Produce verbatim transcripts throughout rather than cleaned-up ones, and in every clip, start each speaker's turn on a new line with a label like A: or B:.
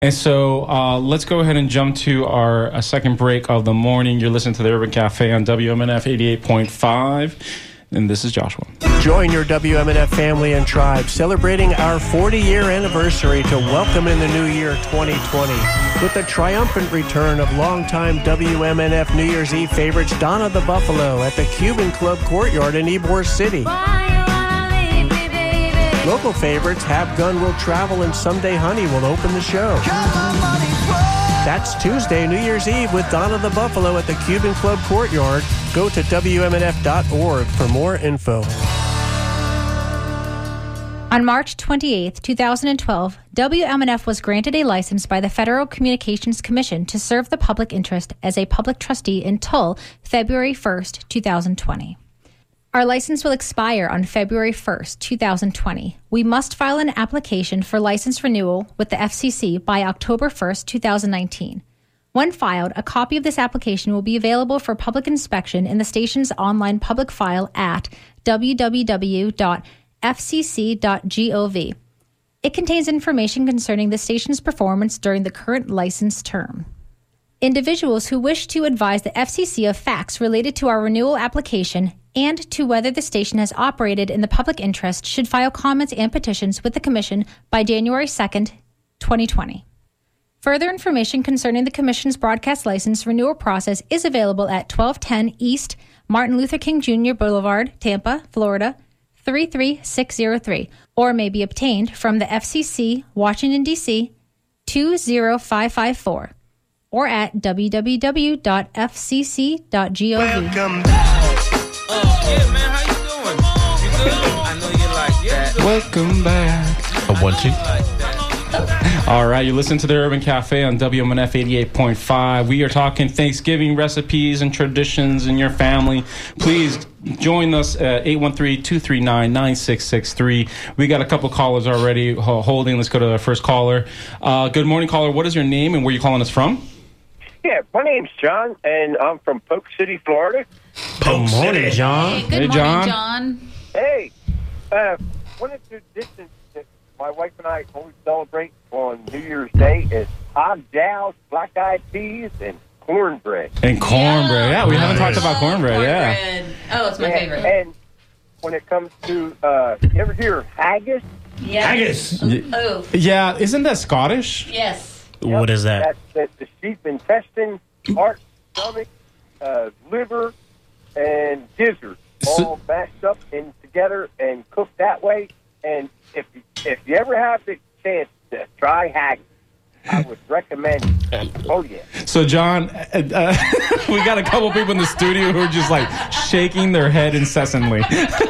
A: And so uh, let's go ahead and jump to our uh, second break of the morning. You're listening to the Urban Cafe on W M N F eighty-eight point five. And this is Joshua.
B: Join your W M N F family and tribe, celebrating our forty-year anniversary to welcome in the new year twenty twenty with the triumphant return of longtime W M N F New Year's Eve favorites Donna the Buffalo at the Cuban Club Courtyard in Ybor City. Local favorites Have Gun Will Travel and Someday Honey will open the show. That's Tuesday, New Year's Eve with Donna the Buffalo at the Cuban Club Courtyard. Go to W M N F dot org for more info.
C: On March twenty-eighth, twenty twelve, W M N F was granted a license by the Federal Communications Commission to serve the public interest as a public trustee until February first, twenty twenty. Our license will expire on February first, twenty twenty. We must file an application for license renewal with the F C C by October first, twenty nineteen. When filed, a copy of this application will be available for public inspection in the station's online public file at w w w dot f c c dot gov. It contains information concerning the station's performance during the current license term. Individuals who wish to advise the F C C of facts related to our renewal application and to whether the station has operated in the public interest should file comments and petitions with the Commission by January second, twenty twenty. Further information concerning the Commission's broadcast license renewal process is available at twelve ten East Martin Luther King Junior Boulevard, Tampa, Florida, three three six zero three, or may be obtained from the F C C, Washington, D C, two zero five five four, or at w w w dot f c c dot gov.
D: Welcome back. Oh, yeah, man, how you doing? You good? I know you like that.
A: Welcome back.
E: A one, two.
A: All right, you listen to the Urban Cafe on W M N F eighty-eight point five. We are talking Thanksgiving recipes and traditions in your family. Please join us at eight one three, two three nine, nine six six three. We got a couple callers already holding. Let's go to our first caller. Uh, good morning, caller. What is your name and where are you calling us from?
F: Yeah, my name's John, and I'm from Polk City, Florida.
E: Good morning, John.
G: Hey, good
A: Hey,
G: morning,
A: John.
G: John.
F: Hey, uh, one of the traditions that my wife and I always celebrate on New Year's Day is hot dows, black-eyed peas, and cornbread.
A: And cornbread. Yeah, we haven't
E: nice.
A: talked about cornbread. Yeah.
G: Cornbread. Oh, it's my
F: Yeah,
G: favorite.
F: And when it comes to, uh, you ever hear of haggis?
G: Yes.
E: Haggis.
G: Oh,
A: Yeah, isn't that Scottish?
G: yes.
E: What is that?
F: That's, that's the sheep intestine, heart, stomach, uh, liver, and gizzard,
A: So-
F: all mashed up and together and cooked that way. And if you, if you ever have the chance to try haggis, I would recommend it. Oh, yeah.
A: So, John, uh, uh, we got a couple people in the studio who are just like shaking their head incessantly.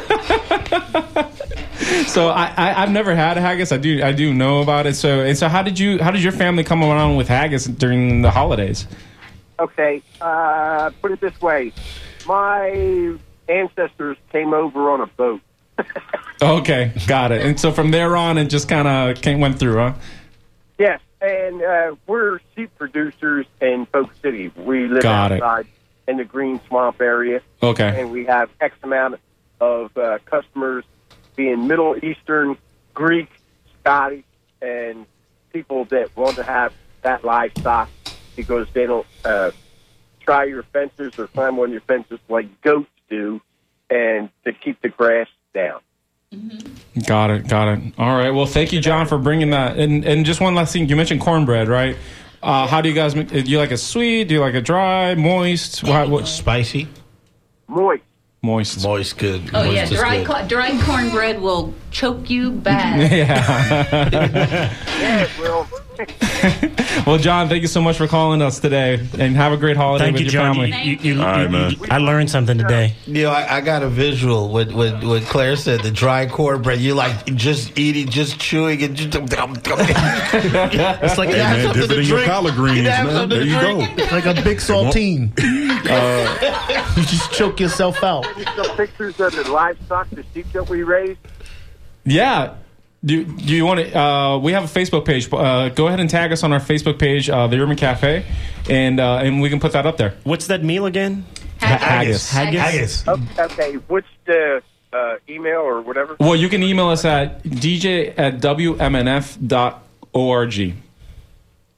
A: So, I, I, I've never had haggis. I do, I do know about it. So, and so, how did you, how did your family come around with haggis during the holidays?
F: Okay, uh, put it this way. My ancestors came over on a boat.
A: Okay, got it. And so, from there on, it just kind of came went through, huh?
F: Yes, and uh, we're sheep producers in Polk City. We live
A: Got it.
F: outside in the Green Swamp area.
A: Okay.
F: And we have X amount of uh, customers being Middle Eastern, Greek, Scottish, and people that want to have that livestock because they don't uh, try your fences or climb on your fences like goats do, and to keep the grass down.
A: Got it, got it. All right. Well, thank you, John, for bringing that. And and just one last thing, you mentioned cornbread, right? Uh, how do you guys make? Do you like it sweet? Do you like it dry, moist? What, what,
E: Spicy?
F: Moist.
A: moist.
E: Moist, good.
G: Oh,
E: Moist
G: yeah.
E: is
G: Dry,
E: good.
G: co- dry cornbread will choke you bad.
A: Yeah.
F: Yeah, well,
A: Well, John, thank you so much for calling us today, and have a great holiday
E: Thank
A: with
E: you,
A: your
E: John.
A: family.
E: You, you, you,
H: All right,
E: you-
H: man.
E: you- I learned something today.
I: You know, I, I got a visual with, with what Claire said, the dry cornbread. You like just eating, just chewing, and just. It's like you
H: Hey,
I: have
H: man,
I: something
H: dip it
I: to
H: in your
I: drink.
H: collard greens,
I: You have
H: man.
I: something
H: There
I: to
H: you
I: drink.
H: go.
J: Like a big saltine. you just choke yourself out.
F: some pictures of the livestock, the sheep that we raise.
A: Yeah. Do, do you want to? Uh, we have a Facebook page. Uh, go ahead and tag us on our Facebook page, uh, the Urban Cafe, and uh, and we can put that up there.
E: What's that meal again?
A: Haggis.
E: Haggis.
I: Haggis.
F: Okay, okay. What's the uh, email or whatever?
A: Well, you can email us at d j at w m n f dot org.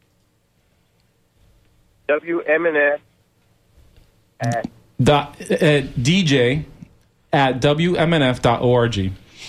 F: W M N F at
A: Dot, uh, D J at W M N F dot org.
F: D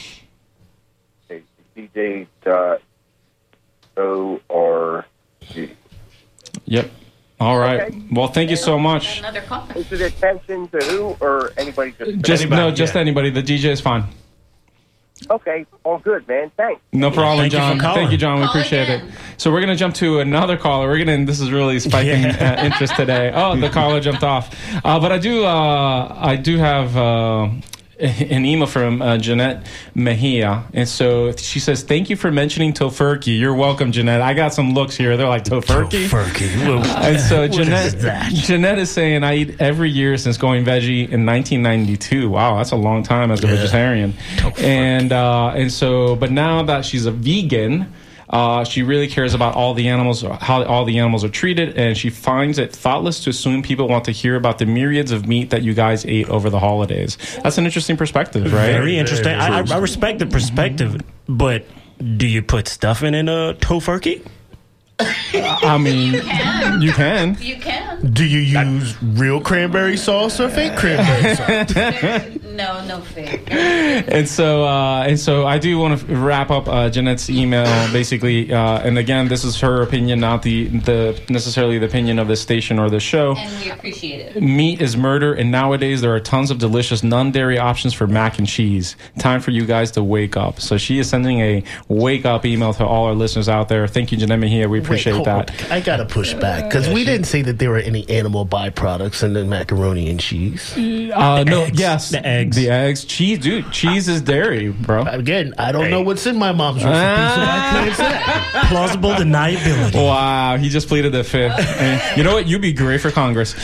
F: J dot O R G.
A: Yep. All right.
F: Okay.
A: Well, thank you so much.
G: Another call.
F: Is it attention to who or anybody? Just,
A: Just
I: Anybody,
A: no, just
I: yeah.
A: anybody. The D J is fine.
F: okay, all good, man. Thanks.
A: No problem,
E: Thank you for
A: John.
E: calling.
A: Thank you, John. We
G: Call
A: appreciate
G: again.
A: it. So we're gonna jump to another caller. We're gonna. This is really spiking
E: Yeah.
A: uh, interest today. Oh, the caller jumped off. Uh, but I do. Uh, I do have. Uh, an email from uh, Jeanette Mejia, and so she says, "Thank you for mentioning Tofurkey. You're welcome, Jeanette. I got some looks here. They're like Tofurkey."
E: Tofurkey.
A: And so
E: What
A: Jeanette,
E: is that?
A: Jeanette is saying, "I eat every year since going veggie in nineteen ninety-two. Wow, that's a long time as a vegetarian." And uh, and so, but now that she's a vegan. Uh, she really cares about all the animals, how all the animals are treated, and she finds it thoughtless to assume people want to hear about the myriads of meat that you guys ate over the holidays. That's an interesting perspective, right?
E: Very interesting. I, I, I respect the perspective, but do you put stuffing in a tofurkey?
A: I mean,
G: You can.
A: you can.
G: You can.
J: Do you use real cranberry sauce or fake cranberry sauce?
G: No, no fake.
A: And so, uh, and so, I do want to wrap up uh, Jeanette's email, basically. Uh, and again, this is her opinion, not the the necessarily the opinion of the station or the show.
G: And we appreciate it.
A: Meat is murder, and nowadays there are tons of delicious non-dairy options for mac and cheese. Time for you guys to wake up. So she is sending a wake-up email to all our listeners out there. Thank you, Jeanette Mejia. We appreciate
J: Wait, hold
A: that.
J: on. I gotta push back because we didn't say that there were any animal byproducts in the macaroni and cheese.
A: Uh, no,
E: eggs.
A: yes,
E: The eggs.
A: the eggs, cheese, dude. Cheese is dairy, bro.
J: Again, I don't know what's in my mom's recipe, so I can't say.
E: Plausible deniability.
A: Wow, he just pleaded the fifth. And you know what? You'd be great for Congress.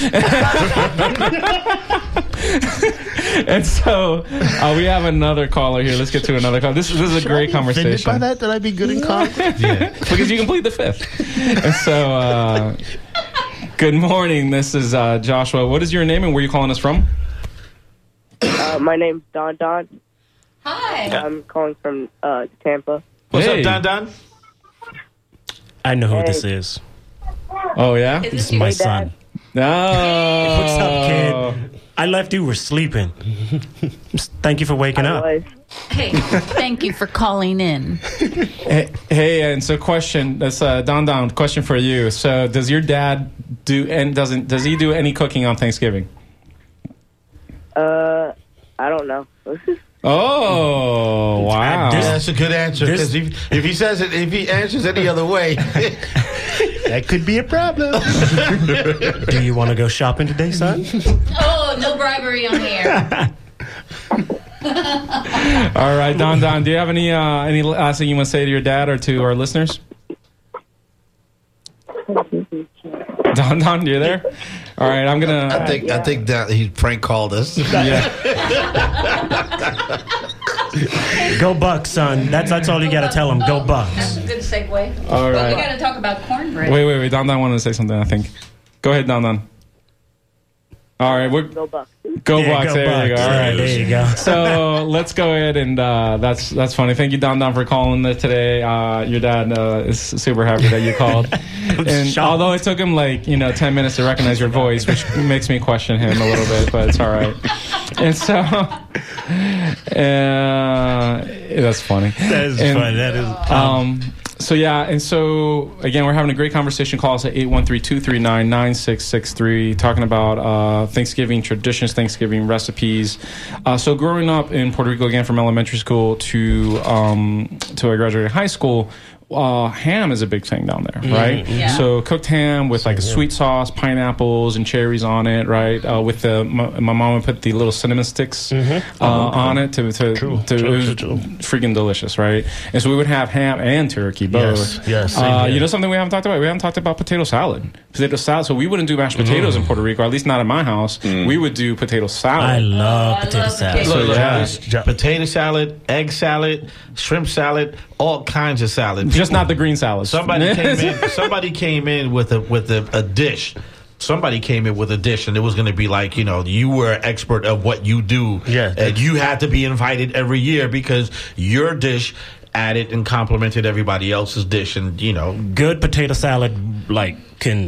A: And so uh, we have another caller here. Let's get to another call. This, this is a
J: Should
A: great
J: I be offended
A: conversation.
J: by that? That I'd be good in Congress?
A: Because you can plead the fifth. And so, uh, good morning. This is uh, Joshua. What is your name and where are you calling us from?
H: Uh, my name's Don Don.
G: Hi.
H: I'm calling from uh, Tampa.
I: What's
A: Hey.
I: up, Don Don?
E: I know who
H: Hey.
E: this is.
A: Oh, yeah?
G: Is
E: This is
G: your
E: my
H: Hey,
E: son.
H: Dad.
A: No.
E: What's up, kid? I left you were sleeping. Thank you for waking
H: I
E: up.
H: was.
G: Hey, thank you for calling in.
A: Hey, hey, and so question. That's uh, Don Don. Question for you. So, does your dad do and doesn't does he do any cooking on Thanksgiving?
H: Uh, I don't know.
A: Oh, wow.
I: Yeah, that's a good answer.
E: This-
I: Because if, if he says it, if he answers any other way,
J: That could be a problem.
E: Do you want to go shopping today, son?
G: Oh, no bribery on the air.
A: All right, Don Don. Do you have any uh, any last thing you want to say to your dad or to our listeners? Don Don, you there? All right, I'm gonna.
I: I think I think that he prank called us.
A: Yeah.
E: Go Bucks, son. That's that's all you got to tell him. Go Bucks.
G: That's a good segue.
A: All
G: But
A: right.
G: we got to talk about cornbread.
A: Wait, wait, wait. Don Don wanted to say something. I think. Go ahead, Don Don. All right, we're
H: Go Bucks.
A: go
E: Yeah,
A: Bucks.
E: go
A: There you go.
E: Bucks.
A: All
E: Yeah,
A: right,
E: there you go.
A: So let's go ahead and uh, that's that's funny. Thank you, Don Don, for calling the, today. Uh, your dad uh, is super happy that you called. And
E: shocked.
A: although it took him like you know ten minutes to recognize your voice, which makes me question him a little bit, but it's all right. And so uh, that's funny.
E: That is
A: And,
E: funny. That is.
A: Um, so yeah, and so again, we're having a great conversation. Call us at eight one three, two three nine, nine six six three, talking about uh, Thanksgiving traditions, Thanksgiving recipes. Uh, so growing up in Puerto Rico, again from elementary school to um, to I graduated high school. Uh, ham is a big thing down there, right?
G: Yeah.
A: So cooked ham with like a sweet sauce, pineapples and cherries on it, right? Uh, with the my, my mom would put the little cinnamon sticks uh, on it to to,
J: True,
A: to
J: true,
A: it was
J: true, true.
A: freaking delicious, right? And so we would have ham and turkey both.
J: Yes, yes, same
A: Uh,
J: here.
A: you know something we haven't talked about? We haven't talked about potato salad. Potato salad. So we wouldn't do mashed potatoes in Puerto Rico, at least not in my house. We would do potato salad.
E: I love
G: I
E: potato
G: love
E: salad.
G: potato
I: Look, look,
A: Yeah.
I: there's potato salad, egg salad, shrimp salad, all kinds of salad.
A: Just not the green salad.
I: Somebody came in. Somebody came in with a with a, a dish. Somebody came in with a dish, and it was going to be like, you know, you were an expert of what you do,
J: Yeah,
I: and you had to be invited every year because your dish added and complemented everybody else's dish, and you know,
E: Good potato salad, like, can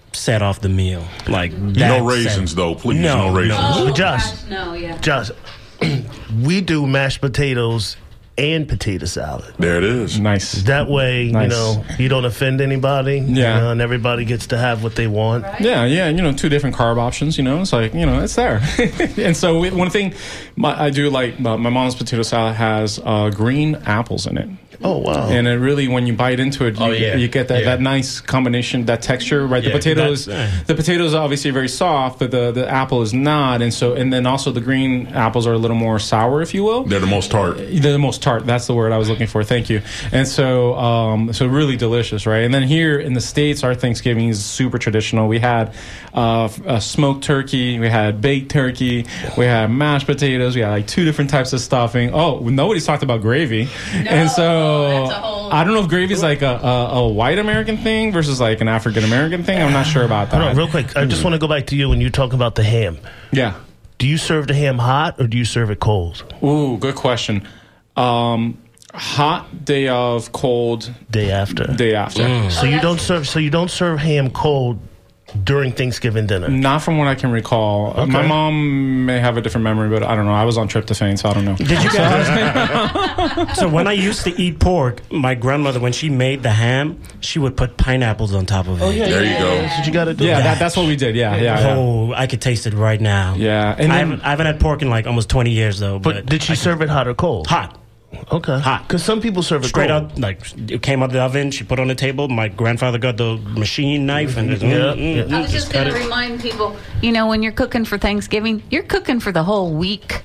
E: set off the meal. Like
K: No
E: that
K: raisins,
E: set-
K: though. Please,
E: no,
K: no raisins.
C: Oh,
J: But Josh,
C: gosh, no, yeah.
J: Josh, we do mashed potatoes and potato salad.
K: There it is.
A: Nice.
J: That way,
A: Nice.
J: you know, you don't offend anybody.
A: Yeah.
J: You know, and everybody gets to have what they want.
A: Yeah, yeah, you know, two different carb options. You know, it's like you know, it's there. And so we, one thing my, I do like, uh, my mom's potato salad has uh, green apples in it.
J: Oh wow!
A: And it really, when you bite into it, you,
I: Oh, yeah.
A: you get that,
I: Yeah.
A: that nice combination, that texture, right?
I: Yeah,
A: the potatoes,
E: that's-
A: the potatoes are obviously very soft, but the, the apple is not, and so and then also the green apples are a little more sour, if you will.
K: They're the most tart.
A: They're the most tart. That's the word I was looking for. Thank you. And so, um, so really delicious, right? And then here in the States, our Thanksgiving is super traditional. We had uh, a smoked turkey, we had baked turkey, we had mashed potatoes, we had like two different types of stuffing. Oh, nobody's talked about gravy, and so
C: that's a whole-
A: I don't know if gravy is like a, a, a white American thing versus like an African American thing. I'm not sure about
J: Hold
A: that.
J: on, real quick. I just want to go back to you when you talk about the ham.
A: Yeah.
J: Do you serve the ham hot or do you serve it cold?
A: Ooh, good question. Um, hot day of, cold
J: Day after.
A: day after.
J: So you don't serve. So you don't serve ham cold during Thanksgiving dinner.
A: Not from what I can recall. Uh, My mom may have a different memory, but I don't know. I was on tryptophan, so I don't know.
E: Did you guys? So when I used to eat pork, my grandmother, when she made the ham, she would put pineapples on top of it.
J: Oh yeah,
K: There
J: yeah,
K: you go.
J: That's what you got to do.
A: Yeah, that, that's what we did. Yeah, yeah, yeah.
E: Oh, I could taste it right now.
A: Yeah, and
E: I
A: then-
E: haven't, I haven't had pork in like almost twenty years though. But,
J: But did she serve it hot or cold?
E: hot?
J: Okay.
E: Hot.
J: Because some people serve it
E: Straight
J: cold.
E: out, like it came out of the oven. She put it on the table. My grandfather got the machine knife and just,
J: Yeah,
E: mm, mm,
J: yeah.
E: mm,
G: I was just
E: cut
G: going to
E: it.
G: remind people, you know, when you're cooking for Thanksgiving, you're cooking for the whole week.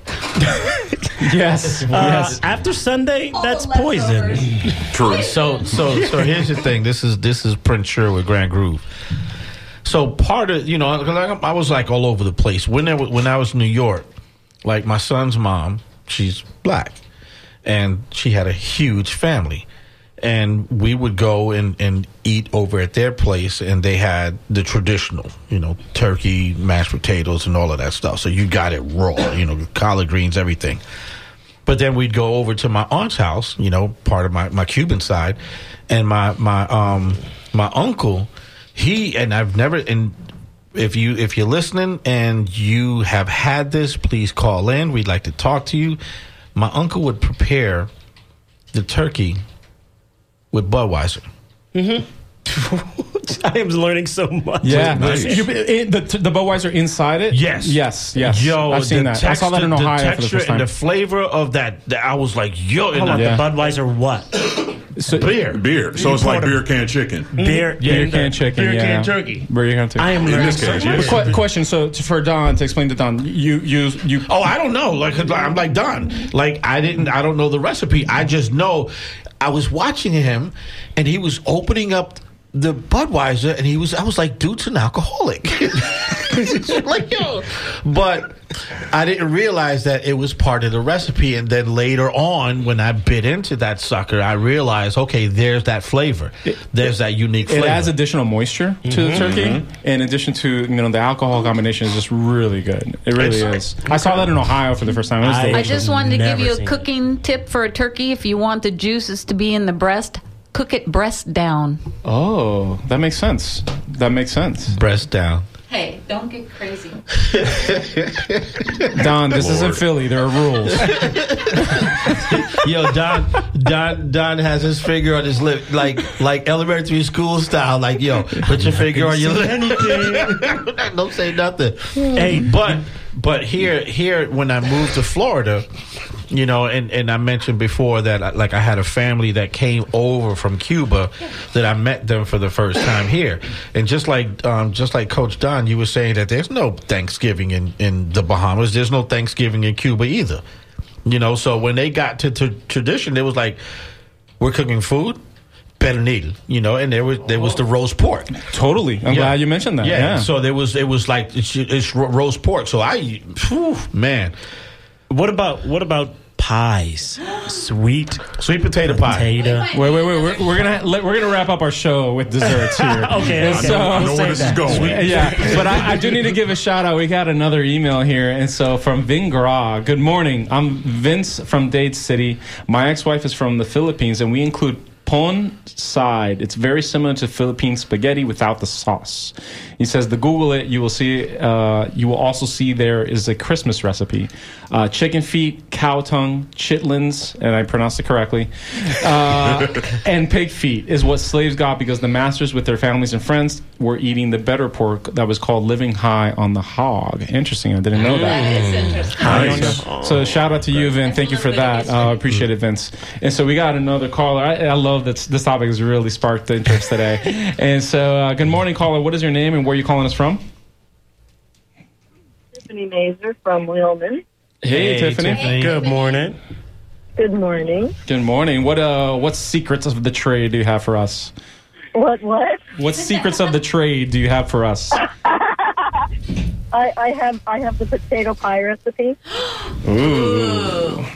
A: Yes,
E: Uh,
A: yes.
E: After Sunday,
G: All
E: that's
G: the
E: poison.
G: leftovers.
K: True.
I: So so so here's the thing. This is this is Prince Sherwood Grand Groove. So part of you know, like, I was like all over the place when I, when I was in New York. Like my son's mom, she's black, and she had a huge family, and we would go and and eat over at their place, and they had the traditional, you know, turkey, mashed potatoes, and all of that stuff. So you got it raw, you know, collard greens, everything. But then we'd go over to my aunt's house, you know, part of my, my Cuban side, and my my um my uncle, he and I've never and if you if you're listening and you have had this, please call in. We'd like to talk to you. My uncle would prepare the turkey with Budweiser.
E: I am learning so much.
A: Yeah,
K: Nice.
A: You- it- the the Budweiser inside it.
I: Yes.
A: yes, yes.
I: Yo,
A: I've seen
I: the
A: that. I saw that in
I: texture-
A: Ohio
I: the
A: for the
I: texture
A: first time.
I: and the flavor of that, that I was like, yo, and
E: Hold on,
I: I-
A: Yeah.
E: the Budweiser what?
A: So-
I: beer.
K: Beer. So
I: You
K: it's like
I: poured a-
K: beer can chicken.
E: Beer.
A: Beer can chicken.
J: Beer
A: yeah.
J: can turkey.
A: Beer can turkey.
E: I am
K: In
E: learning
K: this
E: so
K: case,
E: much.
K: yes.
A: Qu- question. So to, for Don to explain to Don, you you you.
I: Oh, I don't know. Like I'm like Don. Like I didn't. I don't know the recipe. I just know. I was watching him, and he was opening up the Budweiser, and he was. I was like, dude's an alcoholic. Like yo, but I didn't realize that it was part of the recipe. And then later on, when I bit into that sucker, I realized, okay, there's that flavor. There's that unique
A: It
I: flavor.
A: adds additional moisture to the turkey, in addition to you know the alcohol combination is just really good. It really is. I saw that in Ohio for the first time. It was
E: I-
G: I
A: delicious.
G: just wanted to give
E: Never
G: you a
E: seen
G: cooking tip for a turkey. If you want the juices to be in the breast, cook it breast down.
A: Oh, that makes sense. That makes sense.
I: breast down.
G: Hey, don't get crazy.
A: Don, this isn't
K: Lord.
A: Philly. There are rules.
I: Yo, Don, Don, Don has his finger on his lip, like like elementary school style. Like, yo, put your finger on your lip. Don't say nothing. Hey, but but here here when I moved to Florida, you know, and, and I mentioned before that I- like I had a family that came over from Cuba, that I met them for the first time here, and just like um, just like Coach Don, you were saying that there's no Thanksgiving in, in the Bahamas, there's no Thanksgiving in Cuba either. You know, so when they got to, to tradition, it was like, we're cooking food, pernil, you know, and there was there was the roast pork.
A: Totally. I'm
I: Yeah.
A: glad you mentioned that.
I: Yeah.
A: Yeah.
I: So there was it was like it's, it's ro- roast pork. So I, whew, man,
E: What about what about pies? Sweet
I: sweet potato pie.
E: potato.
A: Wait, wait, wait. We're, we're gonna let, we're gonna wrap up our show with desserts here.
E: Okay,
A: And
E: okay.
A: so-
K: I know where this is going.
A: Yeah, but I, I do need to give a shout out. We got another email here, and so from Vin Gra. Good morning. I'm Vince from Dade City. My ex-wife is from the Philippines, and we include pon side. It's very similar to Philippine spaghetti without the sauce. He says to Google it. You will see. Uh, you will also see there is a Christmas recipe: uh, chicken feet, cow tongue, chitlins, and I pronounced it correctly, uh, and pig feet is what slaves got because the masters, with their families and friends, were eating the better pork that was called living high on the hog. Interesting. I didn't know that.
K: That is interesting.
A: Nice. So, so shout out to you, Vin. Thank you for that. I uh, appreciate it, Vince. And so we got another caller. I, I love that this topic has really sparked the interest today. And so, uh, good morning, caller. What is your name and where are you calling us from?
L: Tiffany Mazer from Wheelman.
A: Hey, hey Tiffany.
E: Tiffany. Good morning.
L: Good morning.
A: Good morning. What uh, what secrets of the trade do you have for us?
L: What, what?
A: What secrets of the trade do you have for us?
L: I, I have I have the potato pie recipe.
A: Ooh.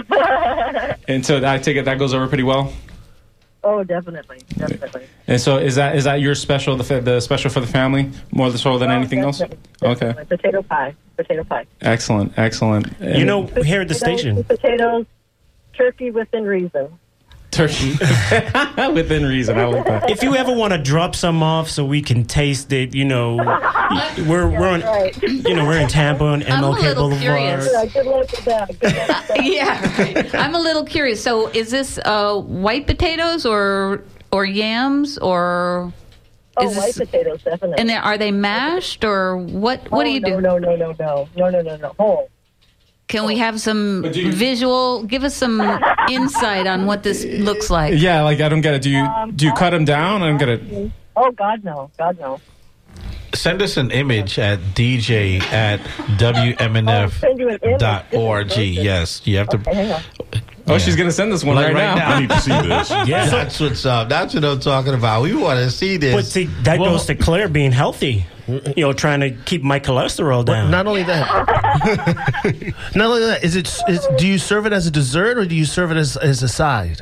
A: And so I take it that goes over pretty well?
L: Oh, definitely, definitely.
A: And so is that is that your special, the the special for the family, more so than
L: oh,
A: anything else?
L: Definitely.
A: Okay.
L: Potato pie, potato pie.
A: Excellent, excellent.
E: And you know, here at the station.
L: Potatoes, turkey within reason.
A: Turkey within reason. I like that.
E: If you ever want to drop some off so we can taste it, you know, we're we're on,
L: right.
E: you know, we're in Tampa on M L K Boulevard.
G: Curious.
L: Yeah, good luck with that. Good luck with that.
G: Yeah, right. I'm a little curious. So, is this uh, white potatoes or or yams or?
L: Oh,
G: is
L: white
G: this,
L: potatoes, definitely.
G: And are they mashed or what? What
L: oh,
G: do you
L: no,
G: do?
L: No, no, no, no, no, no, no, no, whole.
G: Can we have some
A: you,
G: visual? Give us some insight on what this looks like.
A: Yeah, like I don't get it. Do you
L: um,
A: do you cut them down? I don't get it.
L: Oh God, no, God no.
I: Send us an image at D J at W M N F dot org. Yes, you have to.
L: Okay, hang on.
A: Oh, yeah. She's gonna send this one
I: like
A: right,
I: right now.
A: now.
M: I need to see this.
J: Yeah, that's what's up. That's what I'm talking about. We want to see this.
E: But see, that well, goes to Claire being healthy. You know, trying to keep my cholesterol down.
J: Not only that, not only that. Is it? Is, do you serve it as a dessert or do you serve it as as a side?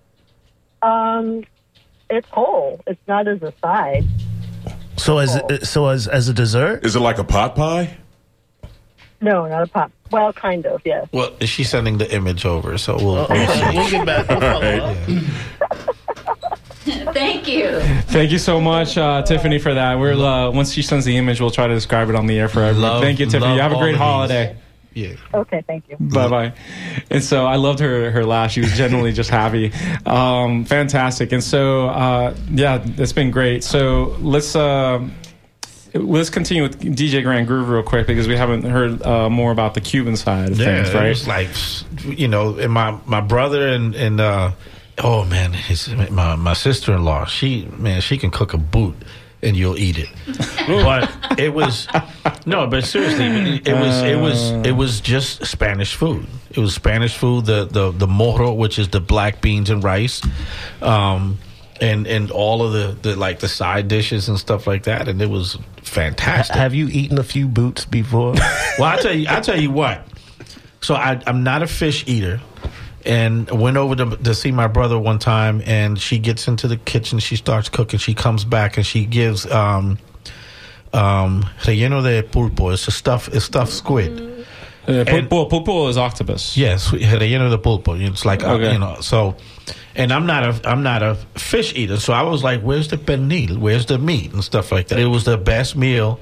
L: Um, it's whole. It's not as a side.
J: So as so as as a dessert?
M: Is it like a pot pie?
L: No, not a pop. Well, kind of, yes.
I: Well, she's sending the image over, so we'll,
J: Uh-oh.
I: we'll see.
J: We'll get back. We'll follow
G: Yeah. Thank you.
A: Thank you so much, uh, Tiffany, for that. We're uh, once she sends the image, we'll try to describe it on the air for everyone.
I: Love,
A: Thank you, Tiffany. You have a great holiday.
I: Yeah.
L: Okay, thank you.
A: Bye bye. And so I loved her her laugh. She was genuinely just happy. Um, fantastic. And so uh, yeah, it's been great. So let's. Uh, Let's continue with D J Grand Groove real quick because we haven't heard uh, more about the Cuban side of
I: yeah,
A: things, right?
I: It's like, you know, and my, my brother and, and uh, oh, man, his, my, my sister-in-law, she, man, she can cook a boot and you'll eat it. But it was, no, but seriously, it was, it was, it was just Spanish food. It was Spanish food, the, the, the moro, which is the black beans and rice. Um, And and all of the, the like the side dishes and stuff like that, and it was fantastic.
J: Have you eaten a few boots before?
I: Well, I tell you, I tell you what. So I, I'm not a fish eater, and went over to, to see my brother one time, and she gets into the kitchen, she starts cooking, she comes back, and she gives um um relleno de pulpo. It's a stuff, it's stuffed squid.
A: Uh, pulpo, pulpo is octopus.
I: Yes, relleno de pulpo. It's like
A: Okay.
I: uh, you know so. And I'm not a I'm not a fish eater, so I was like, "Where's the pernil? Where's the meat and stuff like that?" It was the best meal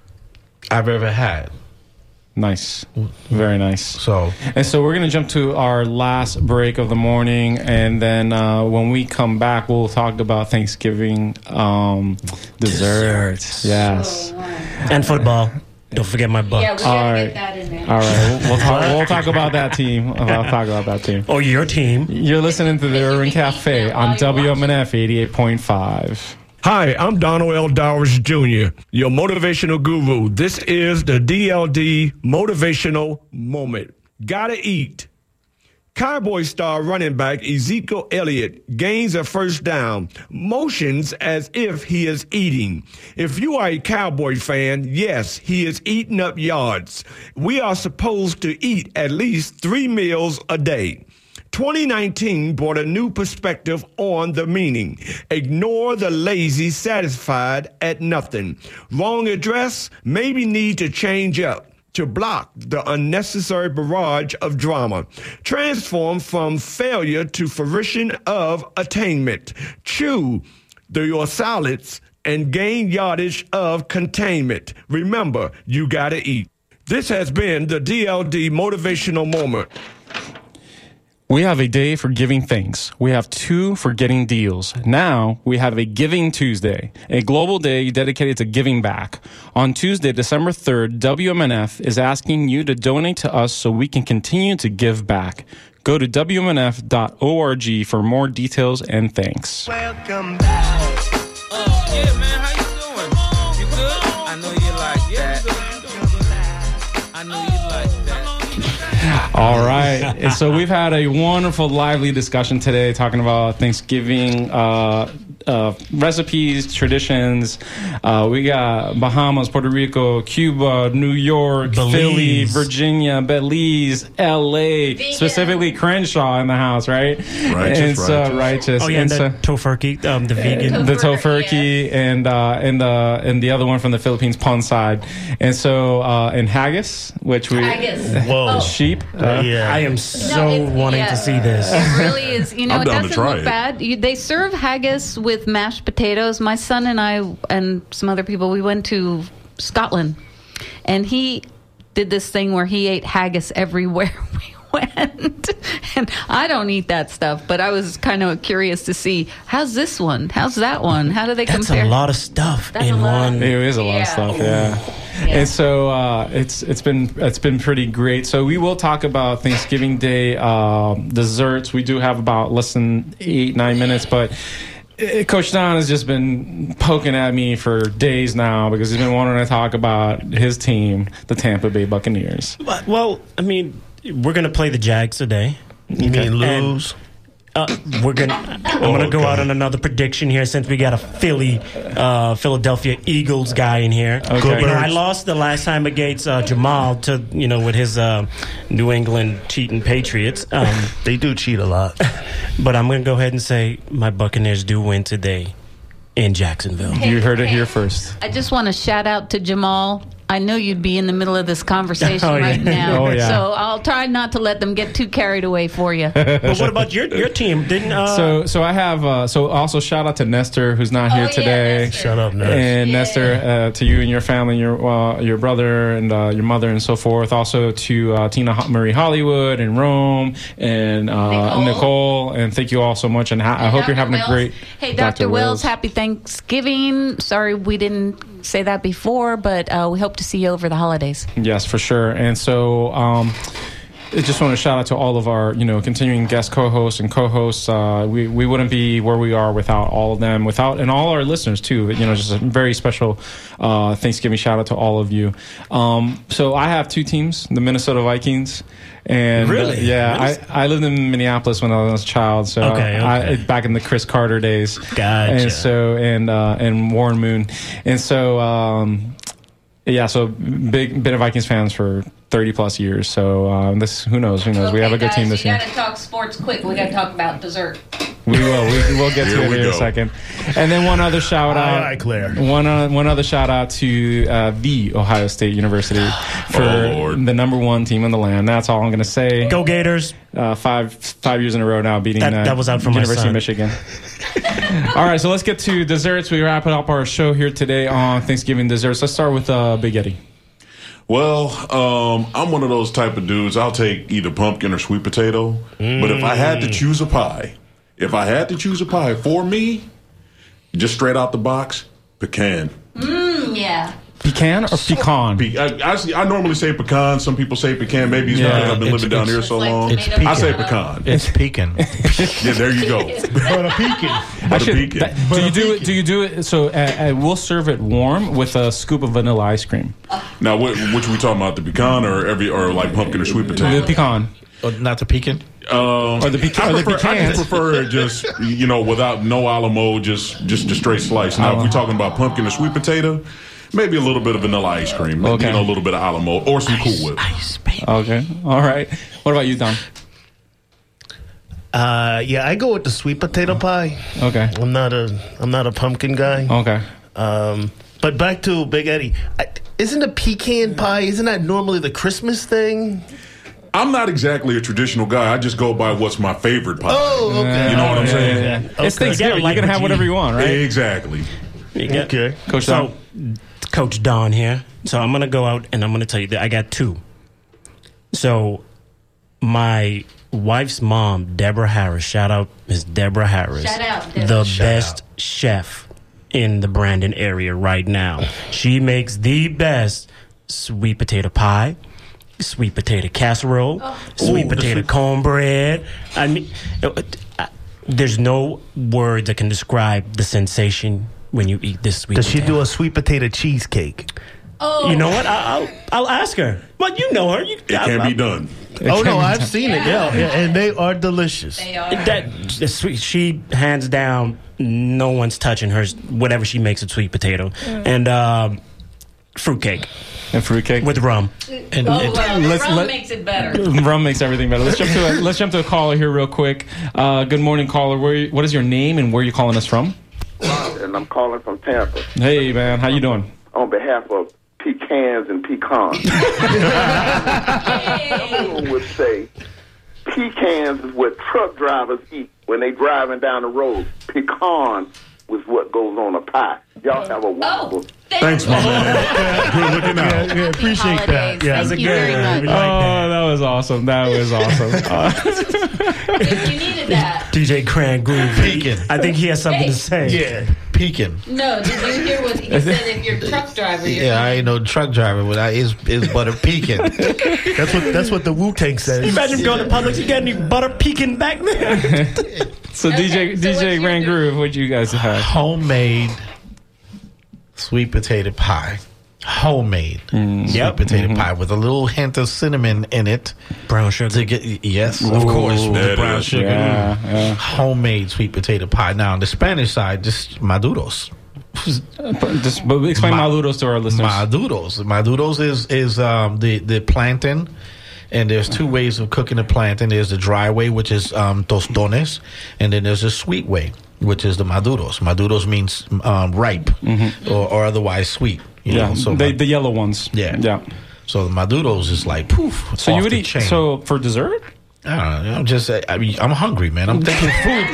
I: I've ever had.
A: Nice, very nice.
I: So,
A: and so we're gonna jump to our last break of the morning, and then uh, when we come back, we'll talk about Thanksgiving um, desserts. Yes,
E: and football. Don't forget my buck.
G: Yeah, we gotta
A: All right.
G: get that in there.
A: All right, we'll, we'll talk. We'll talk about that team. I'll talk about that team.
E: Oh, your team.
A: You're listening to the Urban Cafe on W M N F eighty-eight point five.
N: Hi, I'm Donald L. Dowers Junior, your motivational guru. This is the D L D Motivational Moment. Gotta eat. Cowboy star running back Ezekiel Elliott gains a first down, motions as if he is eating. If you are a Cowboy fan, yes, he is eating up yards. We are supposed to eat at least three meals a day. twenty nineteen brought a new perspective on the meaning. Ignore the lazy, satisfied at nothing. Wrong address, maybe need to change up. To block the unnecessary barrage of drama. Transform from failure to fruition of attainment. Chew the, your salads and gain yardage of containment. Remember, you gotta eat. This has been the D L D Motivational Moment.
A: We have a day for giving thanks. We have two for getting deals. Now we have a Giving Tuesday, a global day dedicated to giving back. On Tuesday, December third, W M N F is asking you to donate to us so we can continue to give back. Go to W M N F dot org for more details and thanks.
D: Welcome back. Oh, yeah, man, how you doing? You good? I know you like that. I know you like that.
A: All right. And so we've had a wonderful, lively discussion today talking about Thanksgiving uh, uh, recipes, traditions. Uh, we got Bahamas, Puerto Rico, Cuba, New York,
E: Belize.
A: Philly, Virginia, Belize, L A,
C: Vegan.
A: specifically Crenshaw in the house, right?
I: Righteous,
A: and so,
I: righteous.
A: righteous.
E: Oh yeah,
A: and
E: and
A: so,
E: the tofurkey, um, the vegan.
A: the tofurkey and uh, and the and the other one from the Philippines, pond side, and so uh, and haggis, which we
C: Haggis.
J: Whoa.
A: sheep. Uh,
J: yeah.
E: I am so
G: No, it's-
E: wanting
G: yeah.
E: to see this.
G: It really is. You know,
K: I'm
G: it
K: down to
G: doesn't
K: try
G: look
K: it.
G: bad. You, they serve haggis with mashed potatoes. My son and I and some other people, we went to Scotland, and he did this thing where he ate haggis everywhere we went. And I don't eat that stuff, but I was kind of curious to see, how's this one? How's that one? How do they
E: That's
G: compare?
E: a lot of stuff
G: That's a
E: in
G: lot.
E: one.
A: It is a lot
G: Yeah.
A: of stuff, yeah. And so uh, it's it's been it's been pretty great. So we will talk about Thanksgiving Day uh, desserts. We do have about less than eight nine minutes, but uh, Coach Don has just been poking at me for days now because he's been wanting to talk about his team, the Tampa Bay Buccaneers.
E: But- Well, I mean, we're gonna play the Jags today.
J: You mean lose?
E: Uh, we're gonna. I'm gonna go out on another prediction here since we got a Philly, uh, Philadelphia Eagles guy in here.
A: Okay.
E: You know, I lost the last time against uh, Jamal to you know with his uh, New England cheating Patriots. Um,
J: They do cheat a lot.
E: but I'm gonna go ahead and say my Buccaneers do win today in Jacksonville.
A: You heard it here first.
G: I just want to shout out to Jamal. I know you'd be in the middle of this conversation
E: Oh, yeah.
G: right now.
A: Oh, yeah.
G: So I'll try not to let them get too carried away for you.
E: But what about your your team? Didn't uh,
A: So, so I have. Uh, so, also shout out to Nestor, who's not here
G: yeah,
A: today.
G: Nestor.
J: Shut up, nurse.
A: And Nestor, uh, to you and your family, your uh, your brother and uh, your mother, and so forth. Also to uh, Tina Ho- Marie Hollywood and Rome and uh,
G: Nicole.
A: Nicole. And thank you all so much. And ha- I hope
G: Doctor
A: you're having
G: Wells.
A: a great.
G: Hey, Doctor Wells, happy Thanksgiving. Sorry we didn't say that before, but uh, we hope to see you over the holidays.
A: Yes, for sure. And so um, I just want to shout out to all of our, you know, continuing guest co-hosts and co-hosts. Uh, we, we wouldn't be where we are without all of them, without and all our listeners too. You know, just a very special uh, Thanksgiving shout out to all of you. Um, so I have two teams, the Minnesota Vikings. And
E: Really?
A: uh, yeah,
E: Minnesota?
A: I, I lived in Minneapolis when I was a child. So
E: Okay,
A: I,
E: okay.
A: back in the Chris Carter days.
E: Gotcha.
A: And so and uh, and Warren Moon, and so. Um, Yeah, so big been a Vikings fans for thirty plus years. So um, this, who knows? Who knows? we have a good team this year.
G: talk sports quick. We got to talk about dessert.
A: We will. We will get to
K: Here
A: it
K: we
A: here in a
K: go.
A: second. And then one other shout out.
J: Aye, aye, Claire.
A: One uh, one other shout out to uh, the Ohio State University for
K: Oh, Lord.
A: the number one team in the land. That's all I'm going to say.
E: Go Gators.
A: Uh, five five years in a row now, beating
E: That-
A: uh,
E: that was out for my
A: University
E: son.
A: of Michigan. All right, so let's get to desserts. We wrap up our show here today on Thanksgiving desserts. Let's start with uh, Big Eddie.
K: Well, um, I'm one of those type of dudes. I'll take either pumpkin or sweet potato. But if I had to choose a pie, if I had to choose a pie for me, just straight out the box, pecan.
G: Mm, yeah.
A: Pecan or pecan?
K: Pe- I, I, see- I normally say pecan. Some people say pecan. Maybe it's
A: Yeah,
K: because I've been
I: it's-
K: living down here so
G: like
K: long.
G: tomato
I: It's
K: I say
G: pecan.
K: pecan.
I: It's pecan.
K: Yeah, there you go.
J: But a pecan.
K: But a
A: Actually,
K: pecan.
A: that- do you do it? Do you do it? So uh, uh, we'll serve it warm with a scoop of vanilla ice cream.
K: Now, what, which we talking about? The pecan or every or like pumpkin or sweet potato?
A: The pecan
I: Oh, not the pecan.
K: Um,
A: or the pecan.
K: I
A: Or the
K: prefer, I
A: pecans.
K: just prefer it just you know without no alamo, just just a straight slice. Now, if we're talking about pumpkin or sweet potato, maybe a little bit of vanilla ice cream, maybe,
A: Okay.
K: you know, a little bit of alamo or some Cool Whip.
A: Okay. All right. What about you, Don?
J: Uh, yeah, I go with the sweet potato pie.
A: Okay.
J: I'm not a I'm not a pumpkin guy.
A: Okay.
J: Um, but back to Big Eddie. I, isn't a pecan pie? Isn't that normally the Christmas thing?
K: I'm not exactly a traditional guy. I just go by what's my favorite pie.
J: Oh, okay.
K: You know what I'm
A: Yeah,
K: saying?
A: yeah, yeah. It's
J: Okay.
A: Thanksgiving. You can have whatever you want, right?
K: Exactly.
E: You get-
J: Okay.
A: Coach
E: So, Coach Don here. So I'm gonna go out and I'm gonna tell you that I got two. So, my wife's mom, Deborah Harris. Shout out, Miss Deborah Harris.
G: Shout out, Deborah.
E: the
G: Shout
E: best chef in the Brandon area right now. She makes the best sweet potato pie, sweet potato casserole, sweet
J: Ooh,
E: potato
J: the sweet-
E: cornbread. I mean, uh, there's no words that can describe the sensation when you eat this sweet
J: Does she
E: potato.
J: do a sweet potato cheesecake?
G: Oh.
E: You know what? I, I'll I'll ask her. But you know her. You,
K: It can be done.
J: Oh no, I've seen it. Yeah, yeah, and they are delicious.
G: They are.
E: That the sweet, she hands down, no one's touching her. Whatever she makes a sweet potato and um, fruitcake
A: And fruitcake
E: with rum.
A: And
G: Oh, well,
A: let's-
G: rum
A: let-
G: makes it better.
A: Rum makes everything better. Let's jump to a, let's jump to a caller here real quick. Uh, good morning, caller. Where you, what is your name and where are you calling us from?
M: And I'm calling from Tampa
A: Hey man, how you doing?
M: on behalf of pecans and pecans. Someone would say pecans is what truck drivers eat when they driving down the road. Pecan was what goes on a pie. Y'all have a wonderful.
K: Thanks, my man. Good looking out.
J: Yeah, yeah, appreciate that. Yeah,
G: Thank you very much.
A: Oh, that was awesome. That was awesome. Uh,
G: You needed that.
E: D J Cran Groove.
I: Peeking.
E: I think he has something
G: Hey.
E: to say.
I: Yeah, peeking.
G: No, did you hear what he said? If you're a truck driver, you're
I: Yeah, I ain't no truck driver, but I is is butter peeking.
J: That's what that's what the Wu Tang says.
E: Imagine going to Publix, you got any butter peeking back there?
A: so D J
G: so
A: D J
G: what's your
A: Grand Groove, what you guys have?
I: Homemade sweet potato pie. Homemade sweet
E: Yep.
I: potato pie with a little hint of cinnamon in it.
E: Brown sugar.
I: To get yes, of course, with the
K: there it
I: brown
K: is.
I: sugar.
A: Yeah, yeah.
I: Homemade sweet potato pie. Now on the Spanish side, just maduros.
A: Just but explain
I: Ma-
A: maduros to our listeners.
I: Maduros. Maduros is is um, the the plantain, and there's two ways of cooking the plantain. There's the dry way, which is um, tostones, and then there's the sweet way, which is the maduros. Maduros means um, ripe or, or otherwise sweet. You
A: yeah,
I: know, so
A: the,
I: ma-
A: the yellow ones.
I: yeah,
A: yeah.
I: So the maduros is like poof.
A: So
I: off
A: you would
I: the
A: eat.
I: chain.
A: So for dessert,
I: I don't know. I'm just. I mean, I'm hungry, man. I'm thinking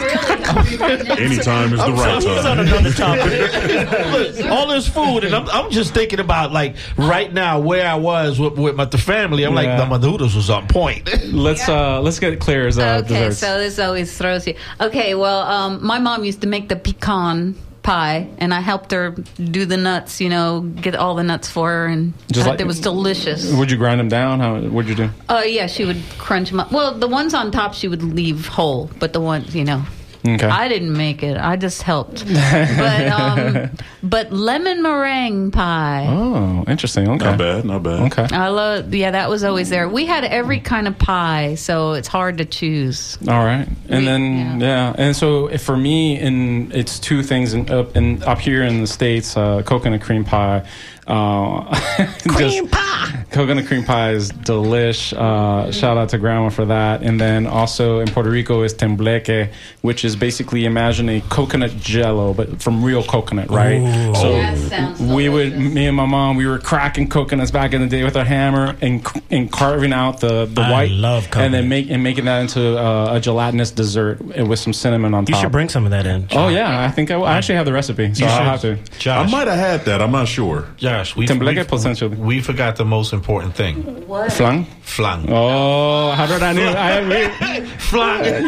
I: food.
K: Anytime is the
I: I'm
K: right
I: telling you, it's on
K: time.
I: another topic. Look, all this food, and I'm, I'm just thinking about like right now where I was with, with my the family. I'm
A: Yeah.
I: like the maduros was on point.
A: let's uh let's get Claire's uh,
G: Okay,
A: desserts.
G: so this always throws you. Okay, well, um, my mom used to make the pecan pie, and I helped her do the nuts. You know, get all the nuts for her, and
A: Just
G: uh,
A: like-
G: it was delicious.
A: Would you grind them down? How would you do?
G: Oh yeah, she would crunch them up. Well, the ones on top she would leave whole, but the ones you know.
A: Okay.
G: I didn't make it. I just helped. but um, but lemon meringue pie.
A: Oh, interesting. Okay.
K: Not bad, not bad.
A: Okay.
G: I love. Yeah, that was always there. We had every kind of pie, so it's hard to choose.
A: All right, and
G: We-
A: then yeah. and so if for me, in it's two things. In up in up here in the States, uh, coconut cream pie. Uh, cream pie. Coconut cream pie is delish. Uh, shout out to Grandma for that. And then also in Puerto Rico is tembleque, which is basically imagine a coconut jello, but from real coconut, right?
E: Ooh.
A: So
G: That sounds
A: we would,
G: delicious.
A: me and my mom, we were cracking coconuts back in the day with our hammer and and carving out the the
E: I
A: white,
E: love
A: and then
E: coconut.
A: make and making that into uh, a gelatinous dessert with some cinnamon on
E: You
A: top.
E: should bring some of that in.
A: Oh yeah, I think I, I actually have the recipe, so
I: You
A: I'll
I: should.
A: have to.
K: I
I: Josh,
K: might have had that. I'm not sure.
I: Josh, we,
A: Tembleque
I: we,
A: potentially.
I: we forgot the most important thing.
G: What?
A: Flan.
I: Flan.
A: Oh, how did I know? I
I: Flan.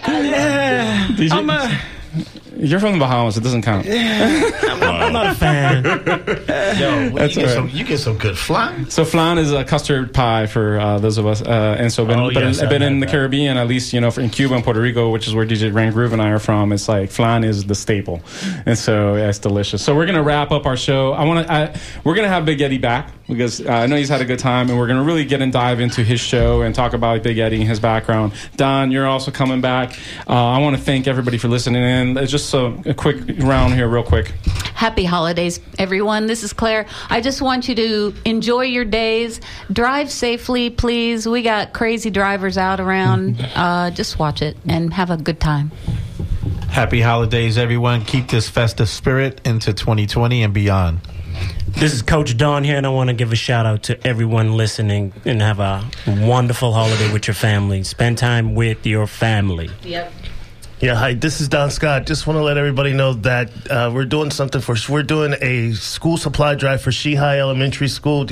A: yeah. Did you-
E: I'm a,
A: You're from the Bahamas. It doesn't count.
E: I'm not a fan.
I: Yo, you
A: That's
I: get,
A: all
I: some,
A: right.
I: you get some good flan.
A: So flan is a custard pie for uh, those of us, uh, and so been,
E: Oh,
A: but
E: yes,
A: I've been
E: I've
A: in
E: had
A: the
E: that.
A: Caribbean, at least you know, for, in Cuba and Puerto Rico, which is where D J Ran Groove and I are from. It's like flan is the staple, and so yeah, it's delicious. So we're gonna wrap up our show. I want to, we're gonna have Big Eddie back because uh, I know he's had a good time, and we're gonna really get and dive into his show and talk about Big Eddie and his background. Don, you're also coming back. Uh, I want to thank everybody for listening in. Uh, Just a, a quick round here, real quick.
G: Happy holidays, everyone. This is Claire. I just want you to enjoy your days. Drive safely, please. We got crazy drivers out around. Uh, just watch it and have a good time.
I: Happy holidays, everyone. Keep this festive spirit into twenty twenty and beyond.
E: This is Coach Don here, and I want to give a shout out to everyone listening and have a wonderful holiday with your family. Spend time with your family.
G: Yep.
J: Yeah, hi, this is Don Scott. Just want to let everybody know that uh, we're doing something for, we're doing a school supply drive for Shihai Elementary School.